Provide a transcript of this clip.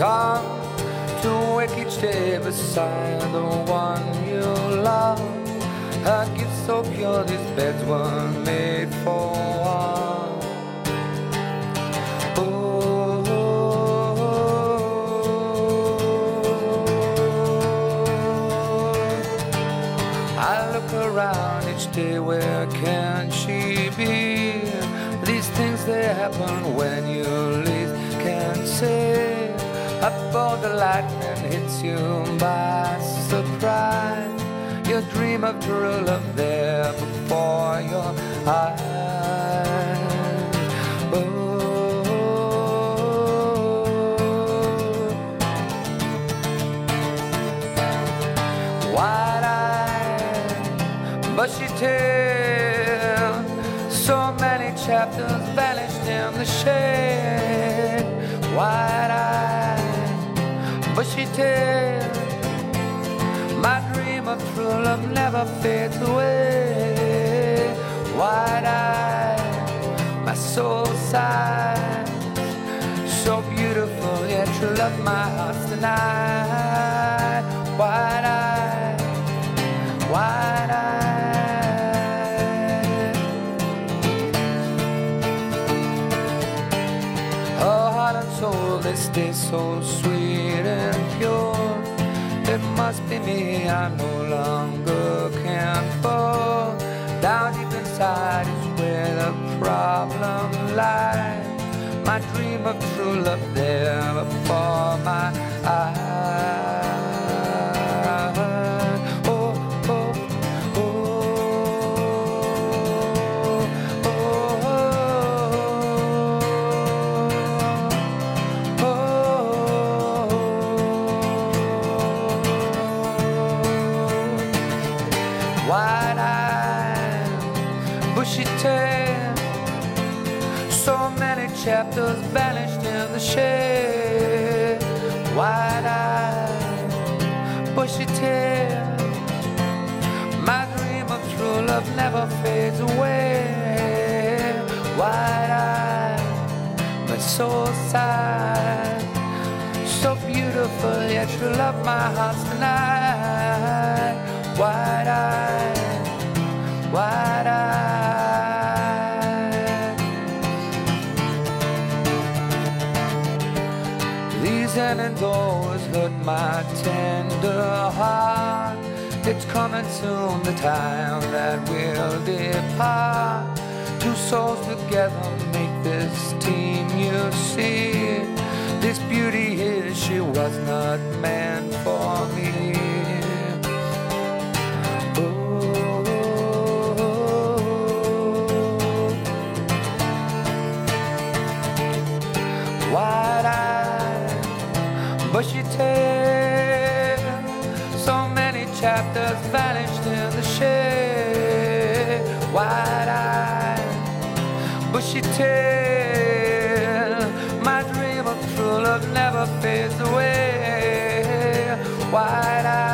Come to wake each day beside the one you love. A gift so pure these beds were made for one. I look around each day, where can she be? These things they happen when you least can say. Up all the lightning hits you by surprise. You dream of true love there before your eyes. Wide-eyed, bushy tail, so many chapters vanished in the shade. Wide-eyed, bushy tail, my dream of true love never fades away. Wide-eyed, my soul sighs, so beautiful, yet true love my heart's denied. Wide-eyed, wide-eyed, her heart and soul, they stay so sweet and pure. It must be me, I no longer can fall. Down deep inside is where the problem lies. My dream of true love there before my eyes. Oh, oh, oh, oh, oh, oh. Wide-eyed, bushy tail, so many chapters vanished in the shade. Wide-eyed, bushy tail, my dream of true love never fades away. Wide-eyed, my soul sighs, so beautiful, yet true love my heart's denied. Wide-eyed, wide-eyed, these endings always hurt my tender heart. It's coming soon, the time that we'll depart. Two souls together make this team, you see. This beauty here, she was not meant for me. Wide-eyed, bushy tail, so many chapters vanished in the shade. Wide-eyed, bushy tail, my dream of true love never fades away. Wide-eyed,